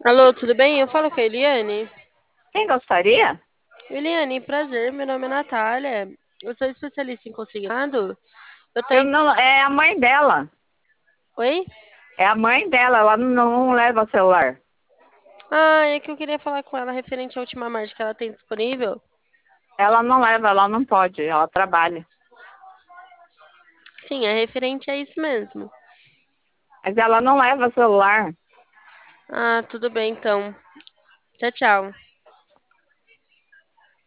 Alô, tudo bem? Eu falo com a Eliane. Quem gostaria? Eliane, prazer, meu nome é Natália. Eu sou especialista em consignado. Eu tô Eu em... não, é a mãe dela. Oi? É a mãe dela, ela não leva celular. Ah, é que eu queria falar com ela referente à última marcha que ela tem disponível. Ela não leva, ela não pode, ela trabalha. Sim, é referente a isso mesmo. Mas ela não leva celular. Ah, tudo bem então. Tchau, tchau.